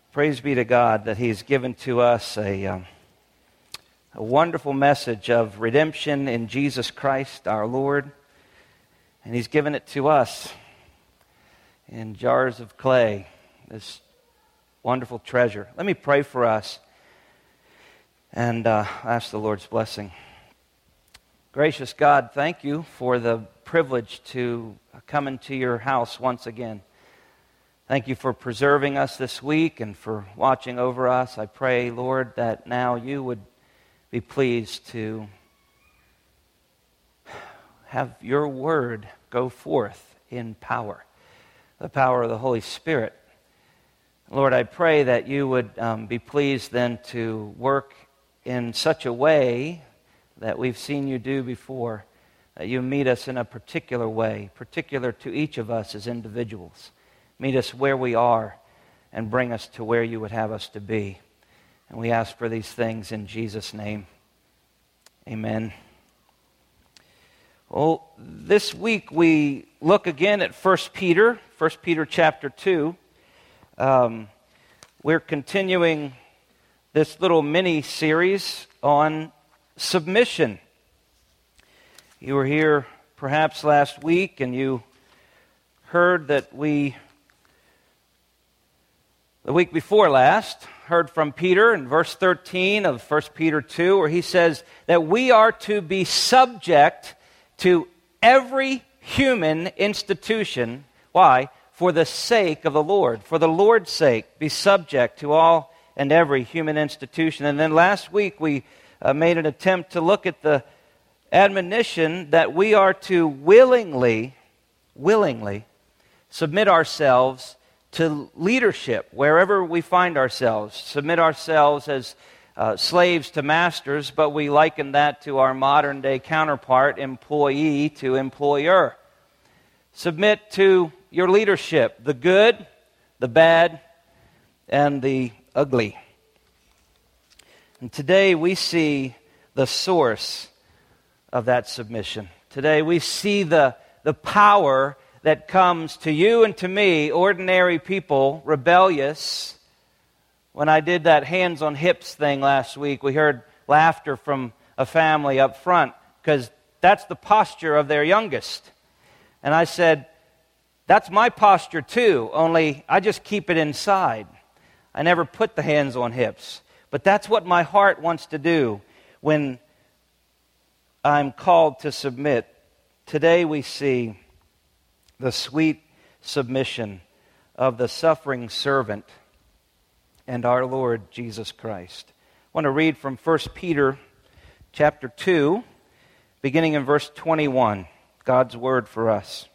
Praise be to God that He's given to us a wonderful message of redemption in Jesus Christ our Lord. And He's given it to us in jars of clay, this wonderful treasure. Let me pray for us and ask the Lord's blessing. Gracious God, thank you for the privilege to come into your house once again. Thank you for preserving us this week and for watching over us. I pray, Lord, that now you would be pleased to have your word go forth in power, the power of the Holy Spirit. Lord, I pray that you would be pleased then to work in such a way that we've seen you do before, that you meet us in a particular way, particular to each of us as individuals. Meet us where we are and bring us to where you would have us to be. And we ask for these things in Jesus' name. Amen. Well, this week we look again at 1 Peter chapter 2. We're continuing this little mini-series on submission. You were here perhaps last week and you heard that the week before last, heard from Peter in verse 13 of 1 Peter 2, where he says that we are to be subject to every human institution. Why? For the sake of the Lord. For the Lord's sake, be subject to all and every human institution. And then last week we made an attempt to look at the admonition that we are to willingly submit ourselves to leadership wherever we find ourselves. Submit ourselves as slaves to masters, but we liken that to our modern day counterpart, employee to employer. Submit to your leadership, the good, the bad, and the ugly. And today we see the source of that submission. Today we see the power that comes to you and to me, ordinary people, rebellious. When I did that hands on hips thing last week, we heard laughter from a family up front because that's the posture of their youngest. And I said, that's my posture too, only I just keep it inside. I never put the hands on hips. But that's what my heart wants to do when I'm called to submit. Today we see the sweet submission of the suffering servant and our Lord Jesus Christ. I want to read from 1 Peter chapter 2, beginning in verse 21, God's word for us.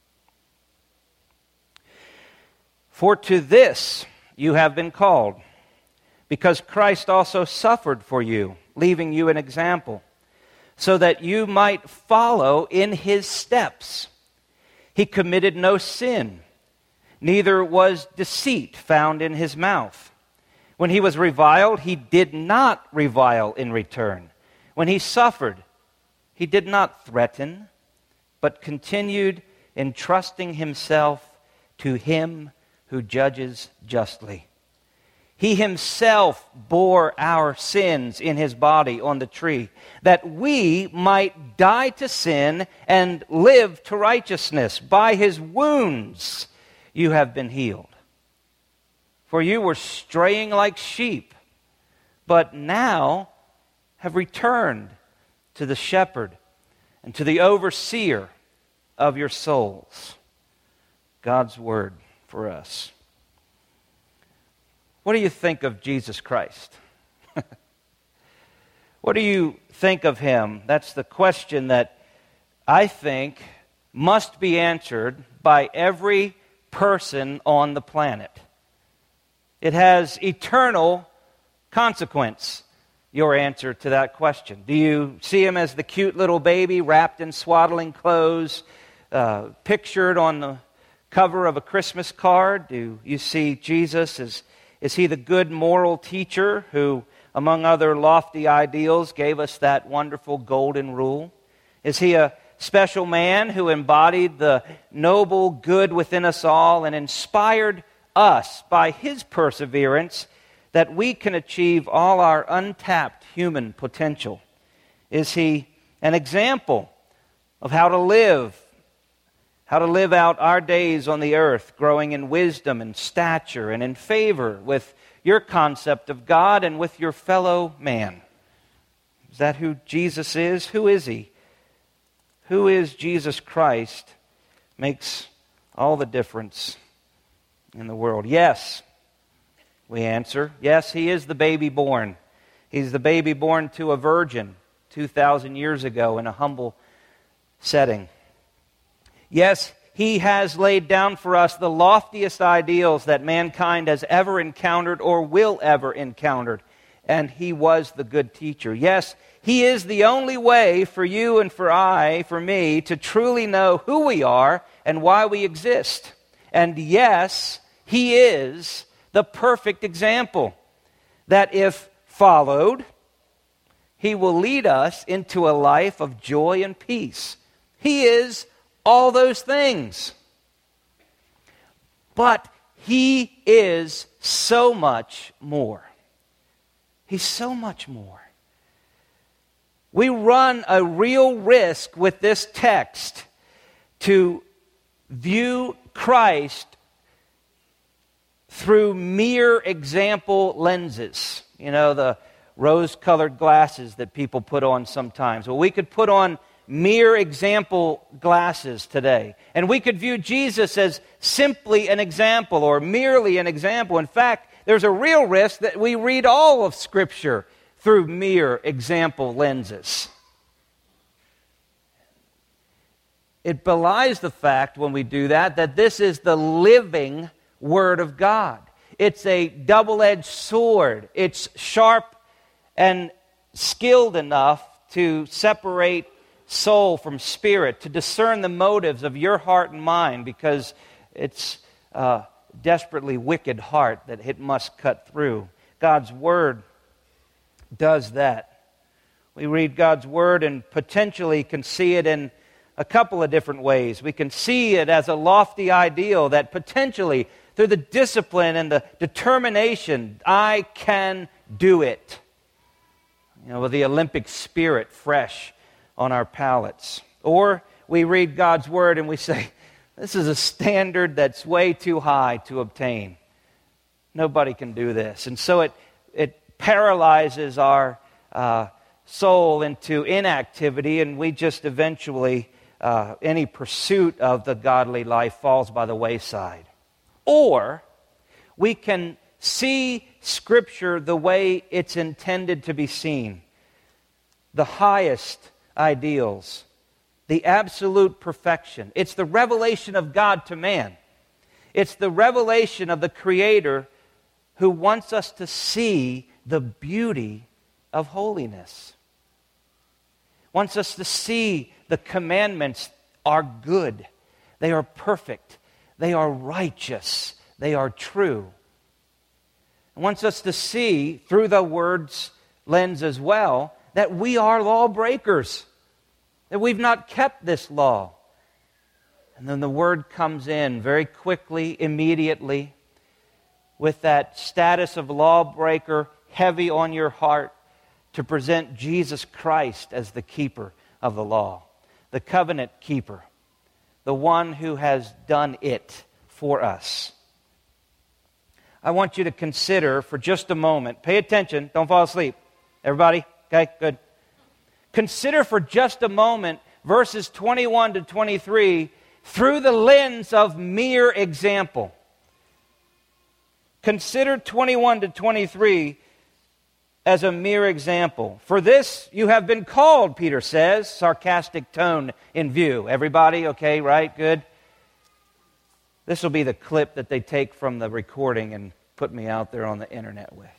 For to this you have been called, because Christ also suffered for you, leaving you an example, so that you might follow in his steps. He committed no sin, neither was deceit found in his mouth. When he was reviled, he did not revile in return. When he suffered, he did not threaten, but continued entrusting himself to him who judges justly. He himself bore our sins in his body on the tree, that we might die to sin and live to righteousness. By his wounds you have been healed. For you were straying like sheep, but now have returned to the shepherd and to the overseer of your souls. God's word for us. What do you think of Jesus Christ? What do you think of him? That's the question that I think must be answered by every person on the planet. It has eternal consequence, your answer to that question. Do you see him as the cute little baby wrapped in swaddling clothes, pictured on the cover of a Christmas card? Do you see Jesus as is he the good moral teacher who, among other lofty ideals, gave us that wonderful golden rule? Is he a special man who embodied the noble good within us all and inspired us by His perseverance that we can achieve all our untapped human potential? Is He an example of how to live out our days on the earth, growing in wisdom and stature and in favor with your concept of God and with your fellow man? Is that who Jesus is? Who is He? Who is Jesus Christ? Makes all the difference in the world. Yes, we answer. Yes, He is the baby born. He's the baby born to a virgin 2,000 years ago in a humble setting. Yes, He has laid down for us the loftiest ideals that mankind has ever encountered or will ever encounter. And He was the good teacher. Yes, He is the only way for you and for me, to truly know who we are and why we exist. And yes, He is the perfect example that if followed, He will lead us into a life of joy and peace. He is all those things. But He is so much more. He's so much more. We run a real risk with this text to view Christ through mere example lenses. You know, the rose-colored glasses that people put on sometimes. Well, we could put on mere example glasses today. And we could view Jesus as simply an example or merely an example. In fact, there's a real risk that we read all of Scripture through mere example lenses. It belies the fact when we do that this is the living Word of God. It's a double-edged sword. It's sharp and skilled enough to separate soul from spirit, to discern the motives of your heart and mind, because it's a desperately wicked heart that it must cut through. God's Word does that. We read God's Word and potentially can see it in a couple of different ways. We can see it as a lofty ideal that potentially, through the discipline and the determination, I can do it. You know, with the Olympic spirit fresh on our palates. Or we read God's Word and we say, this is a standard that's way too high to obtain. Nobody can do this. And so it paralyzes our soul into inactivity, and we just eventually, any pursuit of the godly life falls by the wayside. Or we can see Scripture the way it's intended to be seen. The highest ideals, the absolute perfection. It's the revelation of God to man. It's the revelation of the Creator who wants us to see the beauty of holiness. Wants us to see the commandments are good. They are perfect. They are righteous. They are true. Wants us to see through the Word's lens as well that we are lawbreakers, that we've not kept this law. And then the Word comes in very quickly, immediately, with that status of lawbreaker heavy on your heart, to present Jesus Christ as the keeper of the law, the covenant keeper, the one who has done it for us. I want you to consider for just a moment, pay attention, don't fall asleep. Everybody? Okay, good. Consider for just a moment verses 21 to 23 through the lens of mere example. Consider 21 to 23 as a mere example. For this you have been called, Peter says, sarcastic tone in view. Everybody, okay, right, good. This will be the clip that they take from the recording and put me out there on the internet with.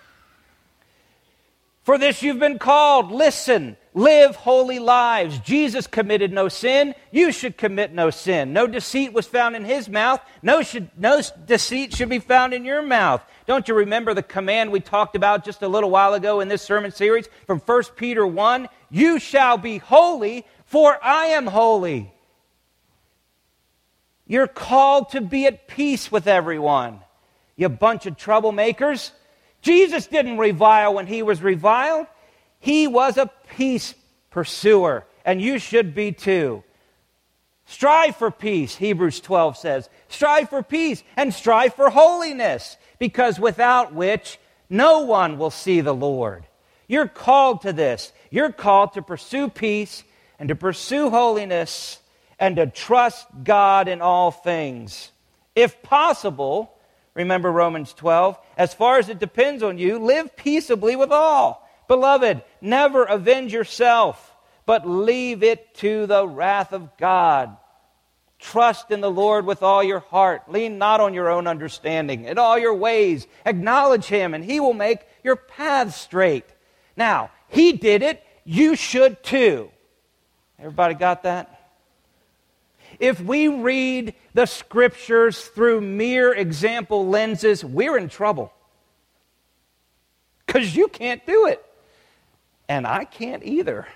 For this you've been called. Listen, live holy lives. Jesus committed no sin. You should commit no sin. No deceit was found in His mouth. No deceit should be found in your mouth. Don't you remember the command we talked about just a little while ago in this sermon series from 1 Peter 1? You shall be holy, for I am holy. You're called to be at peace with everyone. you bunch of troublemakers. Jesus didn't revile when he was reviled. He was a peace pursuer, and you should be too. Strive for peace, Hebrews 12 says. Strive for peace and strive for holiness, because without which no one will see the Lord. You're called to this. You're called to pursue peace and to pursue holiness and to trust God in all things. If possible, remember Romans 12, as far as it depends on you, live peaceably with all. Beloved, never avenge yourself, but leave it to the wrath of God. Trust in the Lord with all your heart. Lean not on your own understanding. In all your ways, acknowledge Him, and He will make your paths straight. Now, He did it. You should too. Everybody got that? If we read the Scriptures through mere example lenses, we're in trouble. Because you can't do it. And I can't either.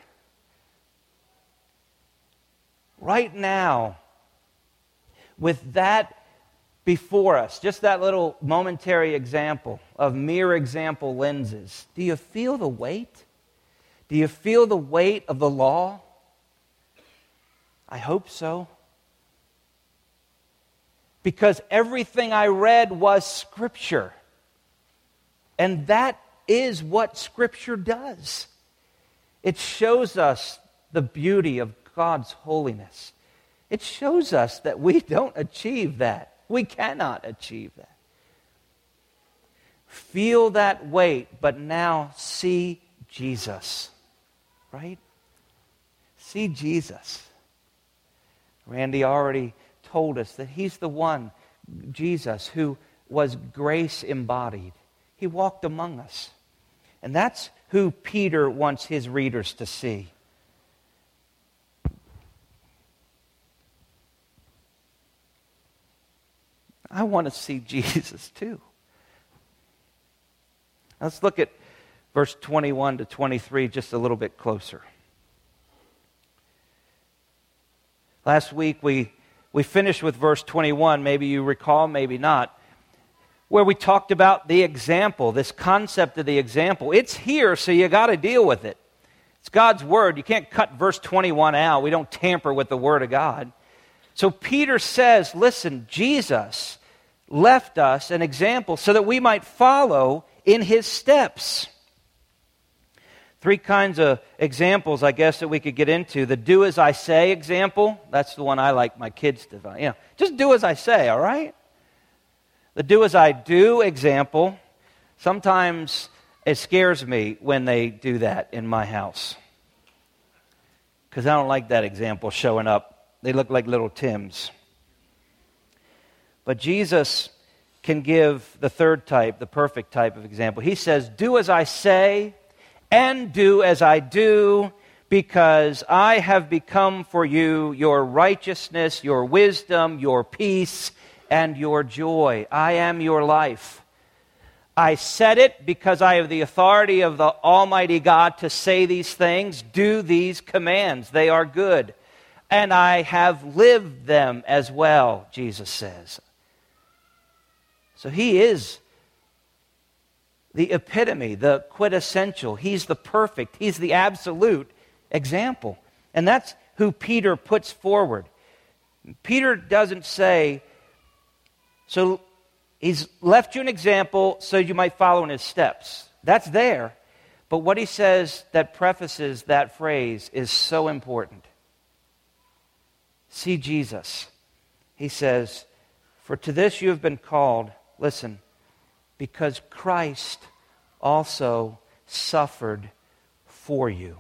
Right now, with that before us, just that little momentary example of mere example lenses, do you feel the weight? Do you feel the weight of the law? I hope so. Because everything I read was Scripture. And that is what Scripture does. It shows us the beauty of God's holiness. It shows us that we don't achieve that. We cannot achieve that. Feel that weight, but now see Jesus. Right? See Jesus. Randy already told us that He's the one, Jesus, who was grace embodied. He walked among us. And that's who Peter wants his readers to see. I want to see Jesus too. Let's look at verse 21 to 23 just a little bit closer. Last week we finished with verse 21, maybe you recall, maybe not, where we talked about the example, this concept of the example. It's here, so you got to deal with it. It's God's Word. You can't cut verse 21 out. We don't tamper with the Word of God. So Peter says, listen, Jesus left us an example so that we might follow in His steps. Three kinds of examples, I guess, that we could get into. The do as I say example, that's the one I like my kids to, just do as I say, all right? The do as I do example, sometimes it scares me when they do that in my house. Because I don't like that example showing up. They look like little Tims. But Jesus can give the third type, the perfect type of example. He says, do as I say, and do as I do, because I have become for you your righteousness, your wisdom, your peace, and your joy. I am your life. I said it because I have the authority of the Almighty God to say these things. Do these commands. They are good. And I have lived them as well, Jesus says. So He is the epitome, the quintessential. He's the perfect. He's the absolute example. And that's who Peter puts forward. Peter doesn't say, so He's left you an example so you might follow in His steps. That's there. But what he says that prefaces that phrase is so important. See Jesus. He says, for to this you have been called, listen, because Christ also suffered for you.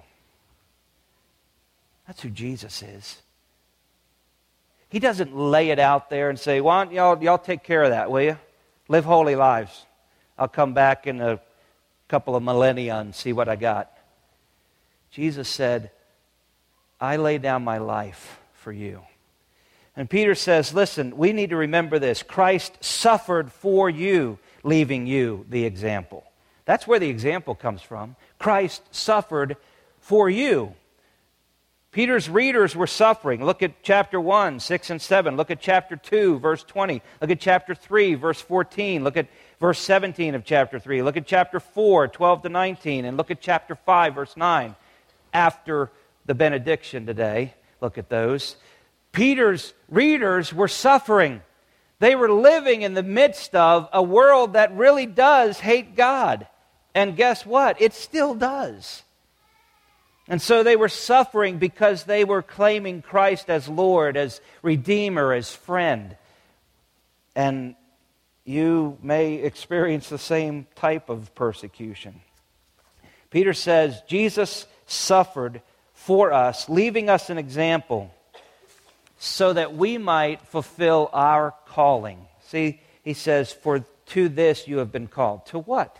That's who Jesus is. He doesn't lay it out there and say, why don't y'all take care of that, will you? Live holy lives. I'll come back in a couple of millennia and see what I got. Jesus said, I lay down my life for you. And Peter says, listen, we need to remember this. Christ suffered for you, leaving you the example. That's where the example comes from. Christ suffered for you. Peter's readers were suffering. Look at chapter 1, 6 and 7. Look at chapter 2, verse 20. Look at chapter 3, verse 14. Look at verse 17 of chapter 3. Look at chapter 4, 12 to 19. And look at chapter 5, verse 9. After the benediction today, look at those. Peter's readers were suffering. They were living in the midst of a world that really does hate God. And guess what? It still does. And so they were suffering because they were claiming Christ as Lord, as Redeemer, as friend. And you may experience the same type of persecution. Peter says, Jesus suffered for us, leaving us an example so that we might fulfill our calling. See, he says, for to this you have been called. To what?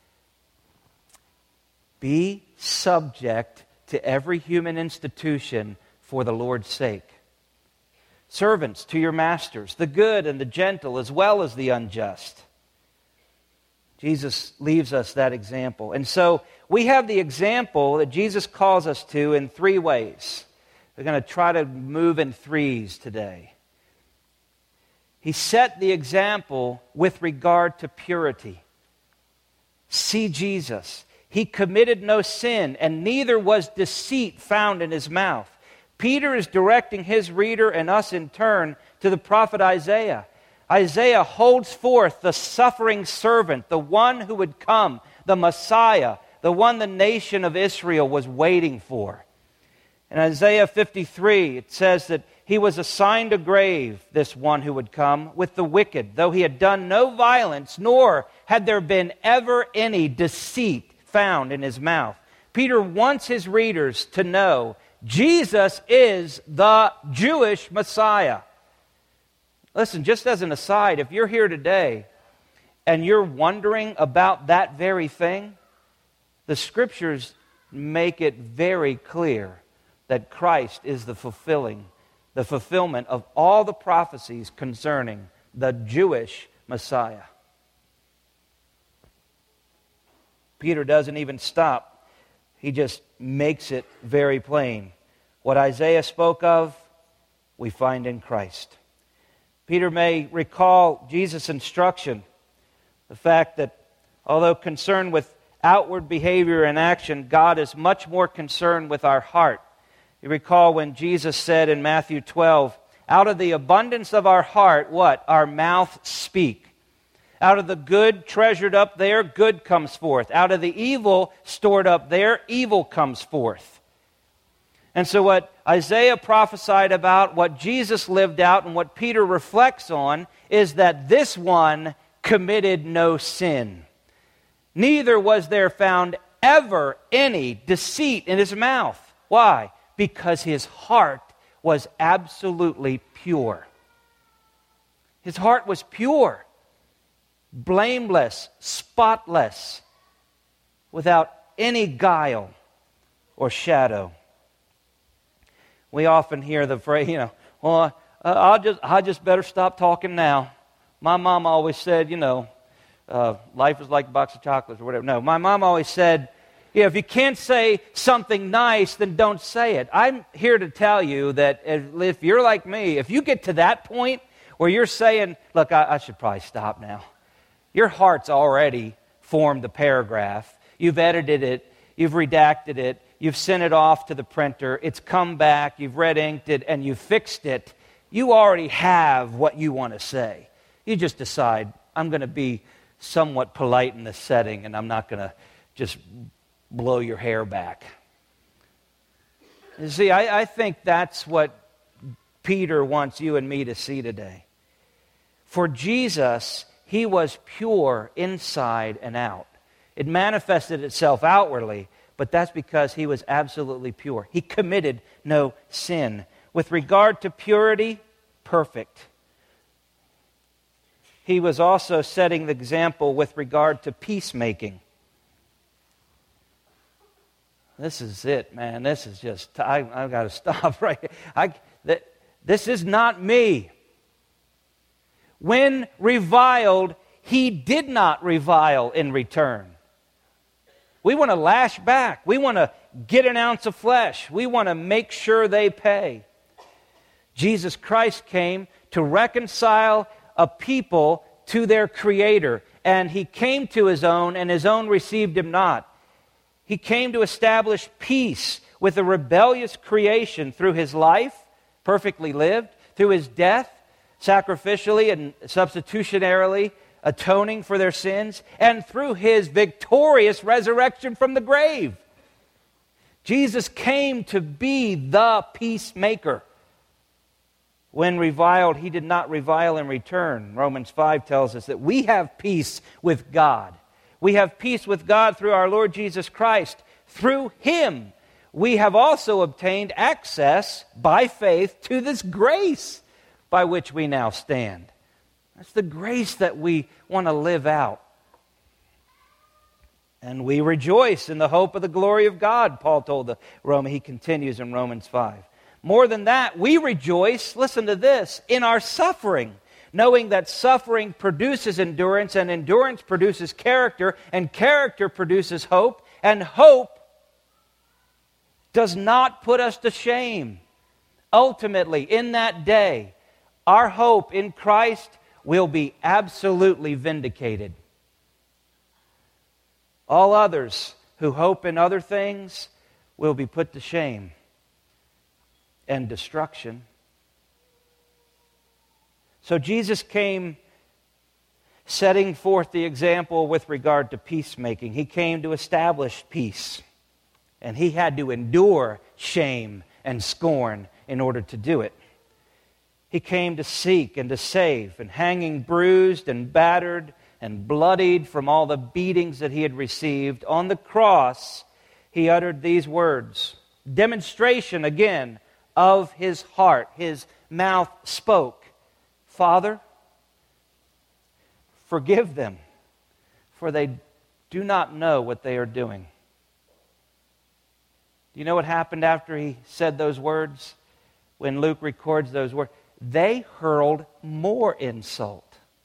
Be subject to every human institution for the Lord's sake. Servants to your masters, the good and the gentle as well as the unjust. Jesus leaves us that example. And so we have the example that Jesus calls us to in three ways. We're going to try to move in threes today. He set the example with regard to purity. See Jesus. He committed no sin, and neither was deceit found in his mouth. Peter is directing his reader and us in turn to the prophet Isaiah. Isaiah holds forth the suffering servant, the one who would come, the Messiah, the one the nation of Israel was waiting for. In Isaiah 53, it says that he was assigned a grave, this one who would come, with the wicked, though he had done no violence, nor had there been ever any deceit found in his mouth. Peter wants his readers to know Jesus is the Jewish Messiah. Listen, just as an aside, if you're here today and you're wondering about that very thing, the Scriptures make it very clear that Christ is the fulfillment of all the prophecies concerning the Jewish Messiah. Peter doesn't even stop. He just makes it very plain. What Isaiah spoke of, we find in Christ. Peter may recall Jesus' instruction, the fact that although concerned with outward behavior and action, God is much more concerned with our heart. You recall when Jesus said in Matthew 12, out of the abundance of our heart, what? Our mouth speak. Out of the good treasured up there, good comes forth. Out of the evil stored up there, evil comes forth. And so what Isaiah prophesied about, what Jesus lived out, and what Peter reflects on, is that this one committed no sin. Neither was there found ever any deceit in his mouth. Why? Because his heart was absolutely pure. His heart was pure. Blameless, spotless, without any guile or shadow. We often hear the phrase, well, I just better stop talking now. My mom always said, life is like a box of chocolates or whatever. No, my mom always said, if you can't say something nice, then don't say it. I'm here to tell you that if you're like me, if you get to that point where you're saying, look, I should probably stop now. Your heart's already formed the paragraph. You've edited it. You've redacted it. You've sent it off to the printer. It's come back. You've red inked it and you've fixed it. You already have what you want to say. You just decide, I'm going to be somewhat polite in this setting and I'm not going to just blow your hair back. You see, I think that's what Peter wants you and me to see today. For Jesus, he was pure inside and out. It manifested itself outwardly, but that's because he was absolutely pure. He committed no sin. With regard to purity, perfect. He was also setting the example with regard to peacemaking. This is it, man. This is just, I've got to stop right here. This is not me. When reviled, he did not revile in return. We want to lash back. We want to get an ounce of flesh. We want to make sure they pay. Jesus Christ came to reconcile a people to their Creator, and He came to His own, and His own received Him not. He came to establish peace with a rebellious creation through His life, perfectly lived, through His death, sacrificially and substitutionarily atoning for their sins, and through His victorious resurrection from the grave. Jesus came to be the peacemaker. When reviled, He did not revile in return. Romans 5 tells us that we have peace with God. We have peace with God through our Lord Jesus Christ. Through Him, we have also obtained access by faith to this grace by which we now stand. That's the grace that we want to live out. And we rejoice in the hope of the glory of God, Paul told the Romans. He continues in Romans 5. More than that, we rejoice, listen to this, in our suffering, knowing that suffering produces endurance, and endurance produces character, and character produces hope, and hope does not put us to shame. Ultimately, in that day, our hope in Christ will be absolutely vindicated. All others who hope in other things will be put to shame and destruction. So Jesus came setting forth the example with regard to peacemaking. He came to establish peace, and He had to endure shame and scorn in order to do it. He came to seek and to save, and hanging bruised and battered and bloodied from all the beatings that He had received, on the cross, He uttered these words. Demonstration, again, of His heart. His mouth spoke. Father, forgive them, for they do not know what they are doing. Do you know what happened after He said those words? When Luke records those words, they hurled more insult.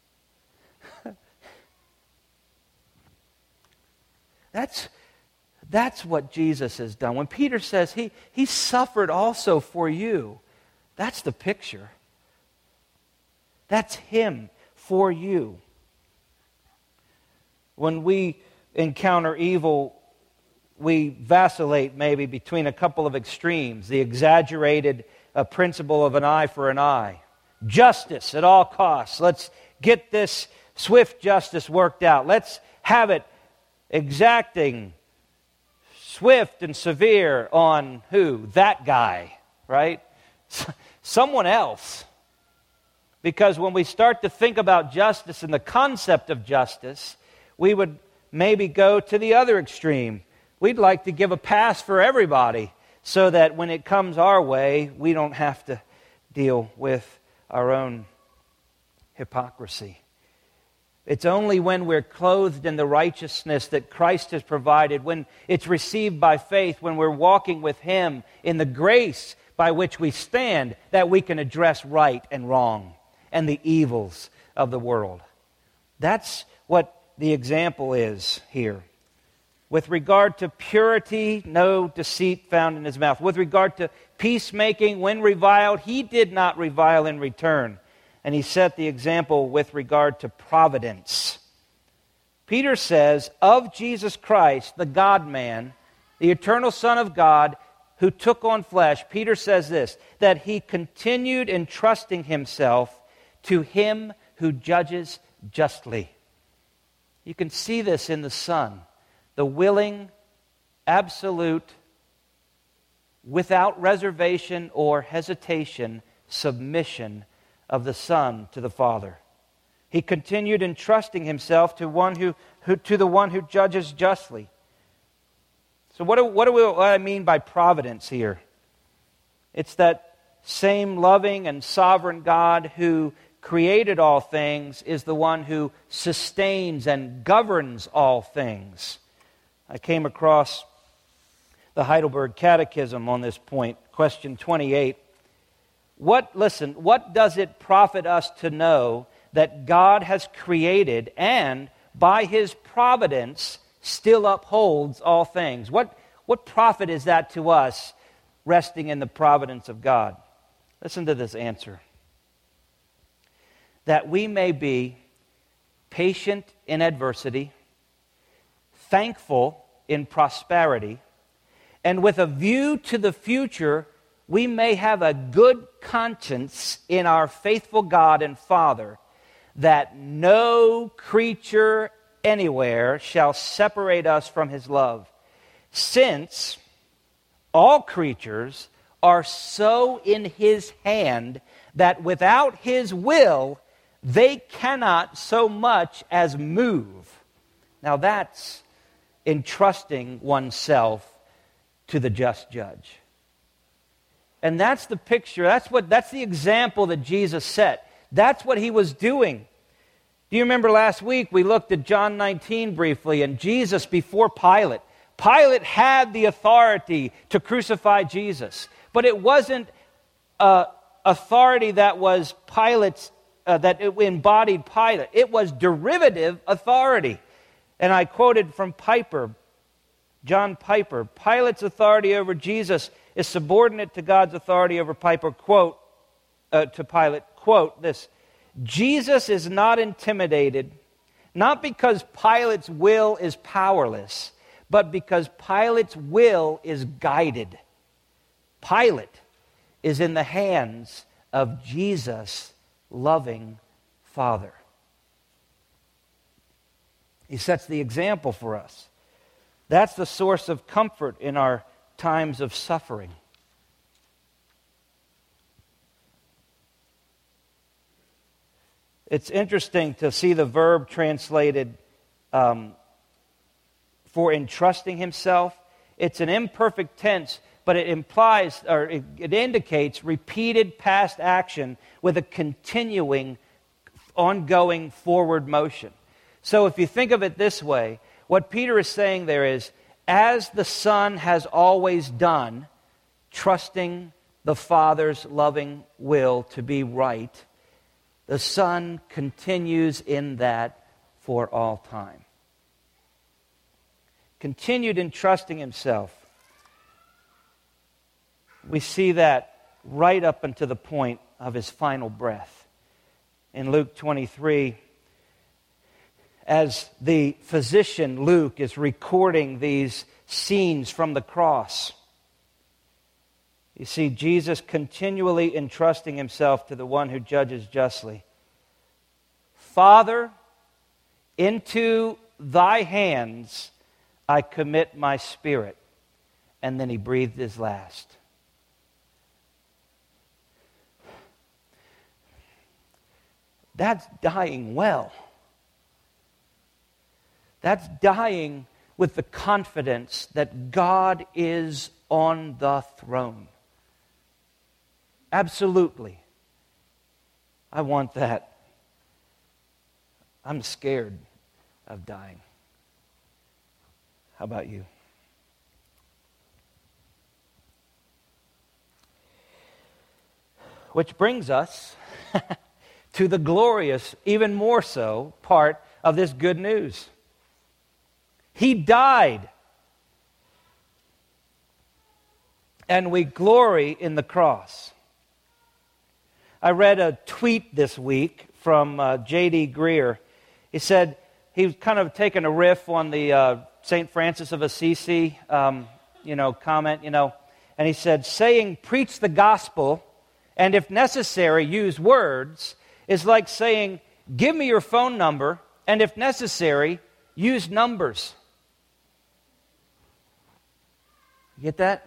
That's what Jesus has done. When Peter says he suffered also for you, that's the picture. That's Him for you. When we encounter evil, we vacillate maybe between a couple of extremes. The exaggerated principle of an eye for an eye. Justice at all costs. Let's get this swift justice worked out. Let's have it exacting, swift and severe on who? That guy, right? Someone else. Because when we start to think about justice and the concept of justice, we would maybe go to the other extreme. We'd like to give a pass for everybody so that when it comes our way, we don't have to deal with our own hypocrisy. It's only when we're clothed in the righteousness that Christ has provided, when it's received by faith, when we're walking with Him in the grace by which we stand, that we can address right and wrong and the evils of the world. That's what the example is here. With regard to purity, no deceit found in His mouth. With regard to peacemaking, when reviled, He did not revile in return. And He set the example with regard to providence. Peter says of Jesus Christ, the God-man, the eternal Son of God, who took on flesh, Peter says this, that He continued entrusting Himself to Him who judges justly. You can see this in the Son. The willing, absolute, without reservation or hesitation, submission of the Son to the Father. He continued entrusting Himself to the one who judges justly. So what I mean by providence here? It's that same loving and sovereign God who created all things is the one who sustains and governs all things. I came across the Heidelberg Catechism on this point, question 28. What does it profit us to know that God has created and by His providence still upholds all things. What profit is that to us, resting in the providence of God? Listen to this answer. That we may be patient in adversity, thankful in prosperity, and with a view to the future, we may have a good conscience in our faithful God and Father, that no creature anywhere shall separate us from His love, since all creatures are so in His hand that without His will they cannot so much as move. Now that's entrusting oneself to the just judge. And that's the picture, that's the example that Jesus set. That's what He was doing. Do you remember last week we looked at John 19 briefly, and Jesus before Pilate. Pilate had the authority to crucify Jesus, but it wasn't authority that was Pilate's, that it embodied Pilate. It was derivative authority. And I quoted from Piper, John Piper, Pilate's authority over Jesus is subordinate to God's authority over Piper. Quote, to Pilate, quote this, Jesus is not intimidated, not because Pilate's will is powerless, but because Pilate's will is guided. Pilate is in the hands of Jesus' loving Father. He sets the example for us. That's the source of comfort in our times of suffering. It's interesting to see the verb translated for entrusting himself. It's an imperfect tense, but it implies, or it indicates repeated past action with a continuing, ongoing forward motion. So if you think of it this way, what Peter is saying there is, as the Son has always done, trusting the Father's loving will to be right, the Son continues in that for all time. Continued in trusting Himself. We see that right up until the point of His final breath. In Luke 23, as the physician Luke is recording these scenes from the cross, you see Jesus continually entrusting Himself to the one who judges justly. Father, into Thy hands I commit my spirit. And then He breathed His last. That's dying well. That's dying with the confidence that God is on the throne. Absolutely. I want that. I'm scared of dying. How about you? Which brings us to the glorious, even more so, part of this good news. He died. And we glory in the cross. I read a tweet this week from J.D. Greer. He said he was kind of taking a riff on the St. Francis of Assisi, comment, and he said, saying, preach the gospel, and if necessary, use words, is like saying, give me your phone number, and if necessary, use numbers. You get that?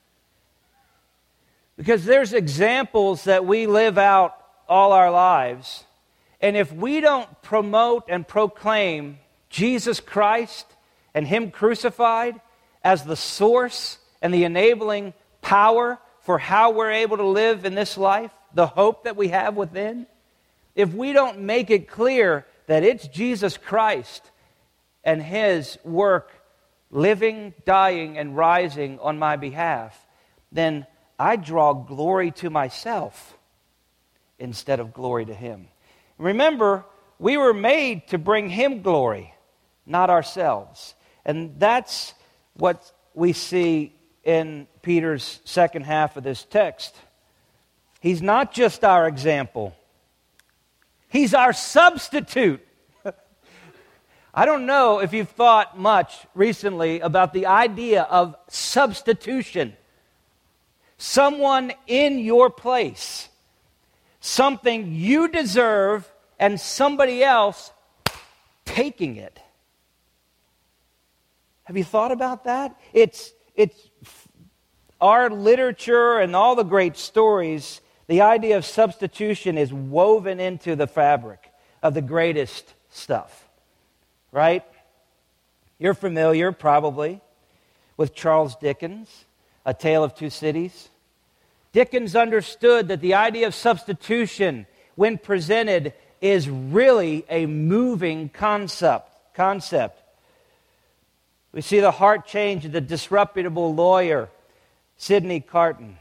Because there's examples that we live out all our lives, and if we don't promote and proclaim Jesus Christ and Him crucified as the source and the enabling power for how we're able to live in this life, the hope that we have within, if we don't make it clear that it's Jesus Christ and His work living, dying, and rising on my behalf, then I draw glory to myself instead of glory to Him. Remember, we were made to bring Him glory, not ourselves. And that's what we see in Peter's second half of this text. He's not just our example. He's our substitute. I don't know if you've thought much recently about the idea of substitution. Someone in your place. Something you deserve and somebody else taking it. Have you thought about that? It's our literature and all the great stories, the idea of substitution is woven into the fabric of the greatest stuff. Right? You're familiar, probably, with Charles Dickens, A Tale of Two Cities. Dickens understood that the idea of substitution, when presented, is really a moving concept. We see the heart change of the disreputable lawyer, Sidney Carton.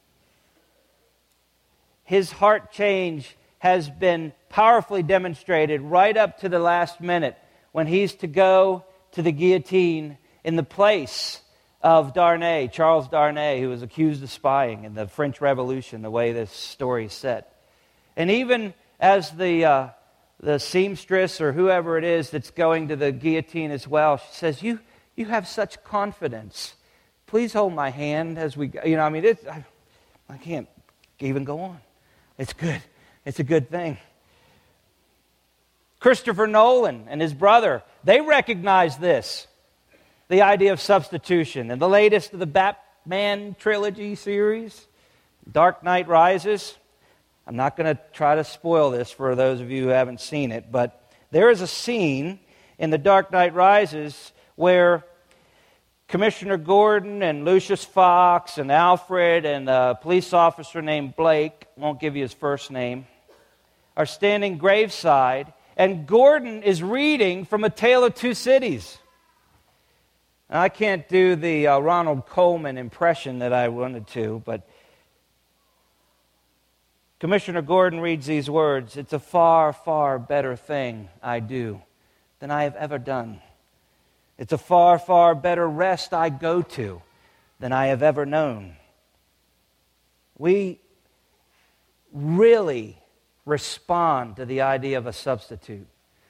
His heart change has been powerfully demonstrated right up to the last minute when he's to go to the guillotine in the place of Darnay, Charles Darnay, who was accused of spying in the French Revolution, the way this story is set. And even as the seamstress or whoever it is that's going to the guillotine as well, she says, you have such confidence. Please hold my hand as we go. I can't even go on. It's good. It's a good thing. Christopher Nolan and his brother, they recognized this, the idea of substitution. In the latest of the Batman trilogy series, Dark Knight Rises, I'm not going to try to spoil this for those of you who haven't seen it, but there is a scene in the Dark Knight Rises where Commissioner Gordon and Lucius Fox and Alfred and a police officer named Blake, won't give you his first name, are standing graveside, and Gordon is reading from A Tale of Two Cities. Now, I can't do the Ronald Colman impression that I wanted to, but Commissioner Gordon reads these words, "It's a far, far better thing I do than I have ever done. It's a far, far better rest I go to than I have ever known." We really respond to the idea of a substitute.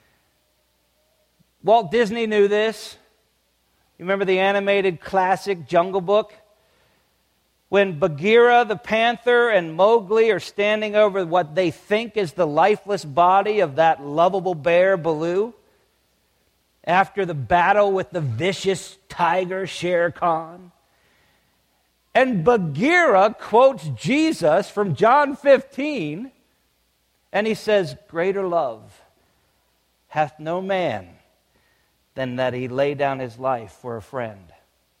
Walt Disney knew this. You remember the animated classic Jungle Book? When Bagheera the panther and Mowgli are standing over what they think is the lifeless body of that lovable bear, Baloo, after the battle with the vicious tiger, Shere Khan. And Bagheera quotes Jesus from John 15, and he says, "Greater love hath no man than that he lay down his life for a friend."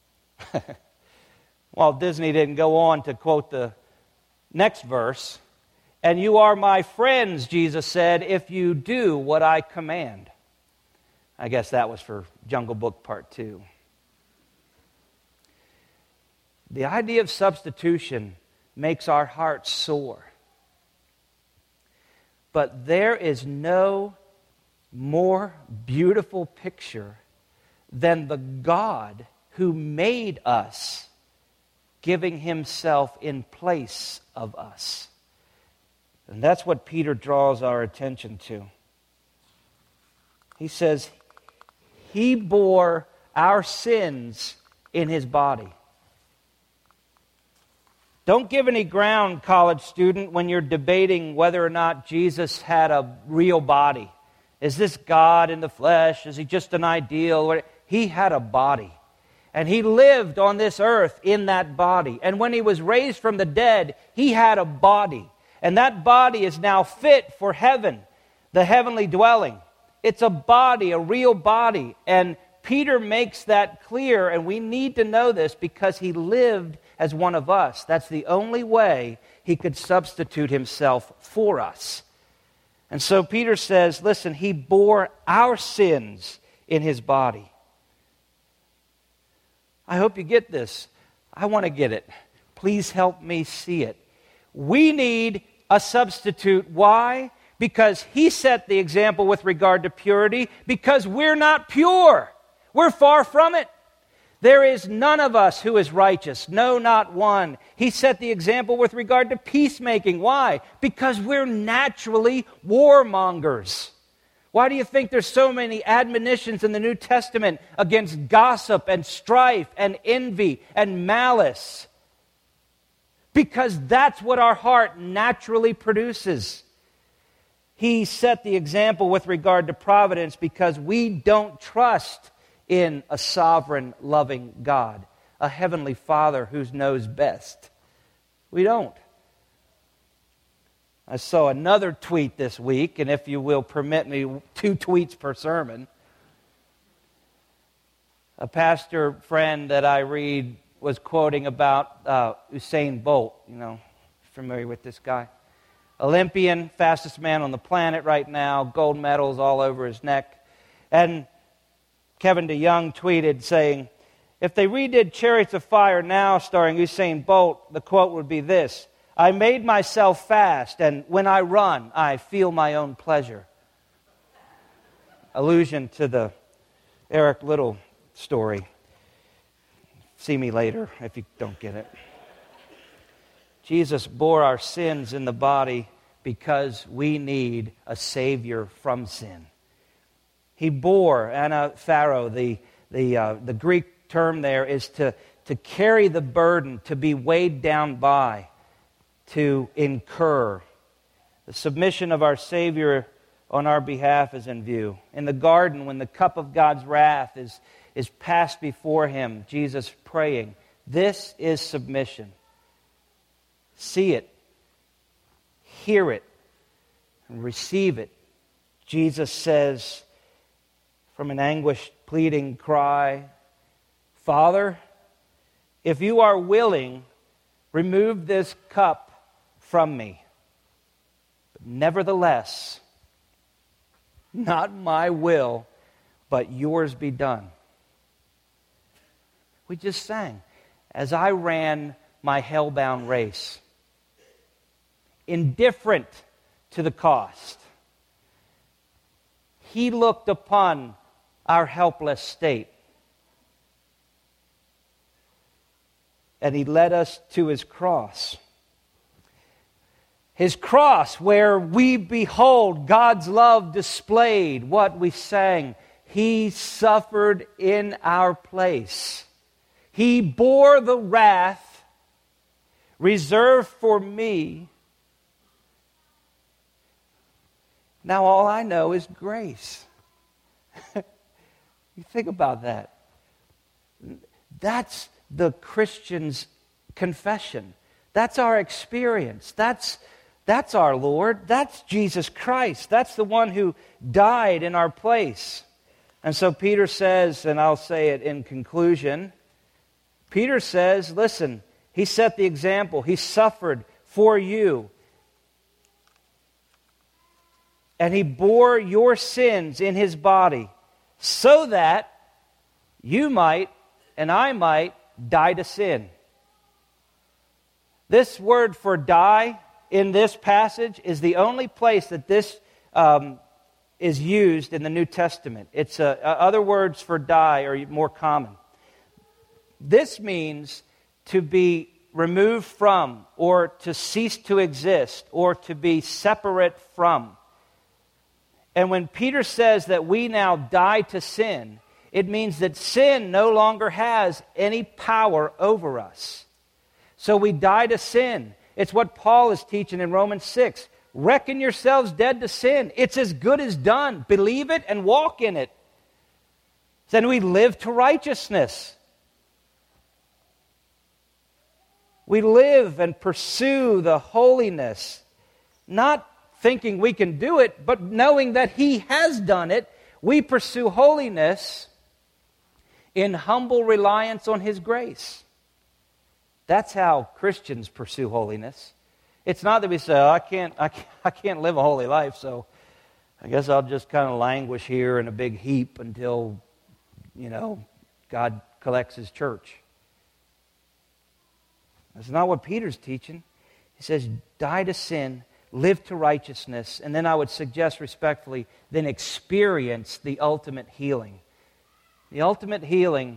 Walt Disney didn't go on to quote the next verse, "And you are my friends," Jesus said, "if you do what I command." I guess that was for Jungle Book Part 2. The idea of substitution makes our hearts sore. But there is no more beautiful picture than the God who made us giving himself in place of us. And that's what Peter draws our attention to. He says, he bore our sins in his body. Don't give any ground, college student, when you're debating whether or not Jesus had a real body. Is this God in the flesh? Is he just an ideal? He had a body. And he lived on this earth in that body. And when he was raised from the dead, he had a body. And that body is now fit for heaven, the heavenly dwelling. It's a body, a real body. And Peter makes that clear, and we need to know this because he lived as one of us. That's the only way he could substitute himself for us. And so Peter says, listen, he bore our sins in his body. I hope you get this. I want to get it. Please help me see it. We need a substitute. Why? Because he set the example with regard to purity, because we're not pure. We're far from it. There is none of us who is righteous, no, not one. He set the example with regard to peacemaking. Why? Because we're naturally warmongers. Why do you think there's so many admonitions in the New Testament against gossip and strife and envy and malice? Because that's what our heart naturally produces. He set the example with regard to providence because we don't trust in a sovereign, loving God, a heavenly Father who knows best. We don't. I saw another tweet this week, and if you will permit me, 2 tweets per sermon. A pastor friend that I read was quoting about Usain Bolt. You know, familiar with this guy? Olympian, fastest man on the planet right now, gold medals all over his neck. And Kevin DeYoung tweeted saying, if they redid Chariots of Fire now starring Usain Bolt, the quote would be this: I made myself fast, and when I run, I feel my own pleasure. Allusion to the Eric Little story. See me later if you don't get it. Jesus bore our sins in the body because we need a Savior from sin. He bore, anapharo, the Greek term there is to carry the burden, to be weighed down by, to incur. The submission of our Savior on our behalf is in view. In the garden, when the cup of God's wrath is passed before Him, Jesus praying, this is submission. See it, hear it, and receive it. Jesus says, from an anguished, pleading cry, Father, if you are willing, remove this cup from me. But nevertheless, not my will, but yours be done. We just sang, as I ran my hell-bound race, indifferent to the cost. He looked upon our helpless state, and He led us to His cross. His cross, where we behold God's love displayed. What we sang, He suffered in our place. He bore the wrath reserved for me. Now all I know is grace. You think about that. That's the Christian's confession. That's our experience. That's our Lord. That's Jesus Christ. That's the one who died in our place. And so Peter says, and I'll say it in conclusion, Peter says, listen, He set the example. He suffered for you. And He bore your sins in His body so that you might and I might die to sin. This word for die in this passage is the only place that this is used in the New Testament. It's other words for die are more common. This means to be removed from, or to cease to exist, or to be separate from. And when Peter says that we now die to sin, it means that sin no longer has any power over us. So we die to sin. It's what Paul is teaching in Romans 6. Reckon yourselves dead to sin. It's as good as done. Believe it and walk in it. Then we live to righteousness. We live and pursue the holiness, not thinking we can do it, but knowing that He has done it. We pursue holiness in humble reliance on His grace. That's how Christians pursue holiness. It's not that we say, I can't live a holy life, so I guess I'll just kind of languish here in a big heap until, God collects His church. That's not what Peter's teaching. He says, die to sin, live to righteousness, and then I would suggest respectfully, then experience the ultimate healing. The ultimate healing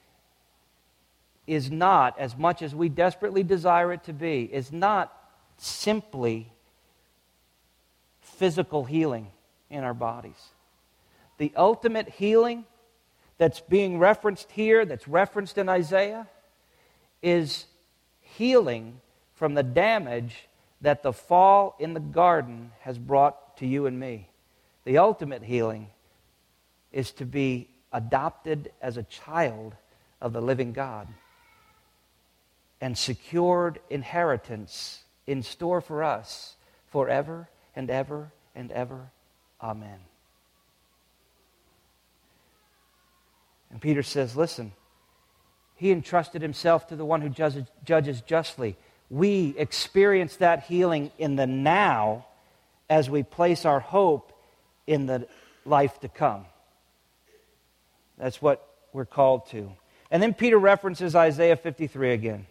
is not, as much as we desperately desire it to be, is not simply physical healing in our bodies. The ultimate healing that's being referenced here, that's referenced in Isaiah, is healing from the damage that the fall in the garden has brought to you and me. The ultimate healing is to be adopted as a child of the living God and secured inheritance in store for us forever and ever and ever. Amen. And Peter says, listen, he entrusted himself to the one who judges justly. We experience that healing in the now as we place our hope in the life to come. That's what we're called to. And then Peter references Isaiah 53 again.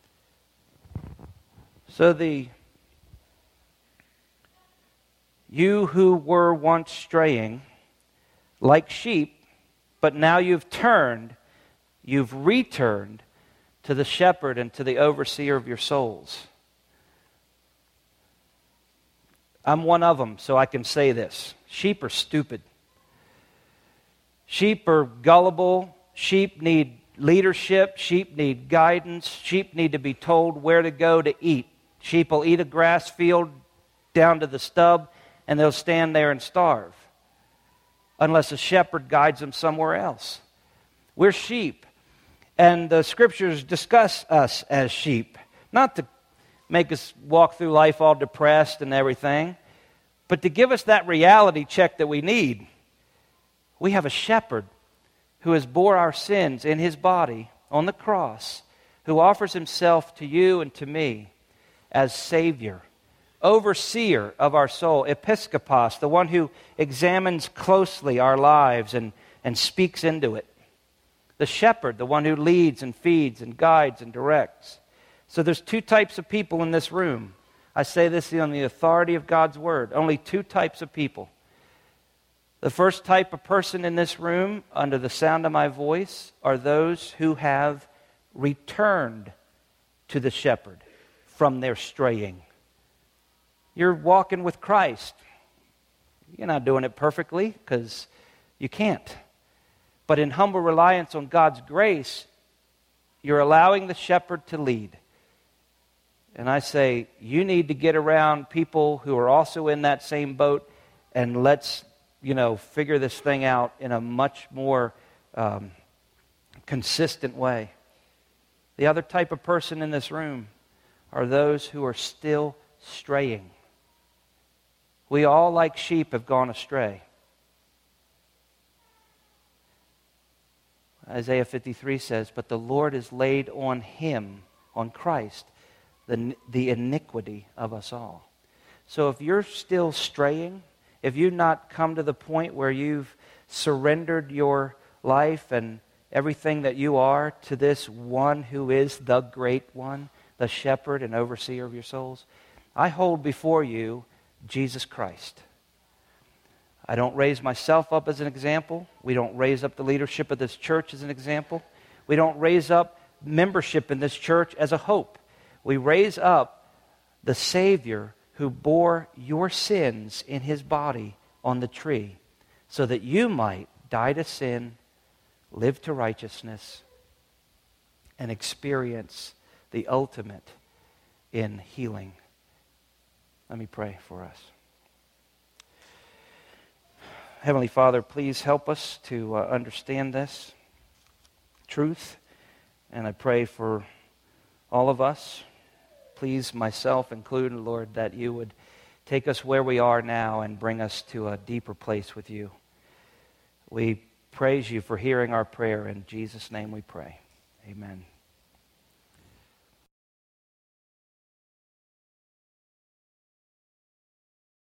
So you who were once straying like sheep, but now you've returned to the shepherd and to the overseer of your souls. I'm one of them, so I can say this. Sheep are stupid. Sheep are gullible. Sheep need leadership. Sheep need guidance. Sheep need to be told where to go to eat. Sheep will eat a grass field down to the stub, and they'll stand there and starve unless a shepherd guides them somewhere else. We're sheep, and the Scriptures discuss us as sheep, not to make us walk through life all depressed and everything, but to give us that reality check that we need. We have a shepherd who has bore our sins in his body on the cross, who offers himself to you and to me as Savior, overseer of our soul, episkopos, the one who examines closely our lives and speaks into it. The shepherd, the one who leads and feeds and guides and directs. So there's two types of people in this room. I say this on the authority of God's Word. Only two types of people. The first type of person in this room, under the sound of my voice, are those who have returned to the shepherd from their straying. You're walking with Christ. You're not doing it perfectly because you can't. But in humble reliance on God's grace, you're allowing the shepherd to lead. And I say, you need to get around people who are also in that same boat, and let's, figure this thing out in a much more consistent way. The other type of person in this room are those who are still straying. We all, like sheep, have gone astray. Isaiah 53 says, but the Lord has laid on him, on Christ, the iniquity of us all. So if you're still straying, if you've not come to the point where you've surrendered your life and everything that you are to this one who is the great one, the shepherd and overseer of your souls, I hold before you Jesus Christ. I don't raise myself up as an example. We don't raise up the leadership of this church as an example. We don't raise up membership in this church as a hope. We raise up the Savior who bore your sins in his body on the tree so that you might die to sin, live to righteousness, and experience the ultimate in healing. Let me pray for us. Heavenly Father, please help us to understand this truth. And I pray for all of us, please, myself included, Lord, that you would take us where we are now and bring us to a deeper place with you. We praise you for hearing our prayer. In Jesus' name we pray. Amen.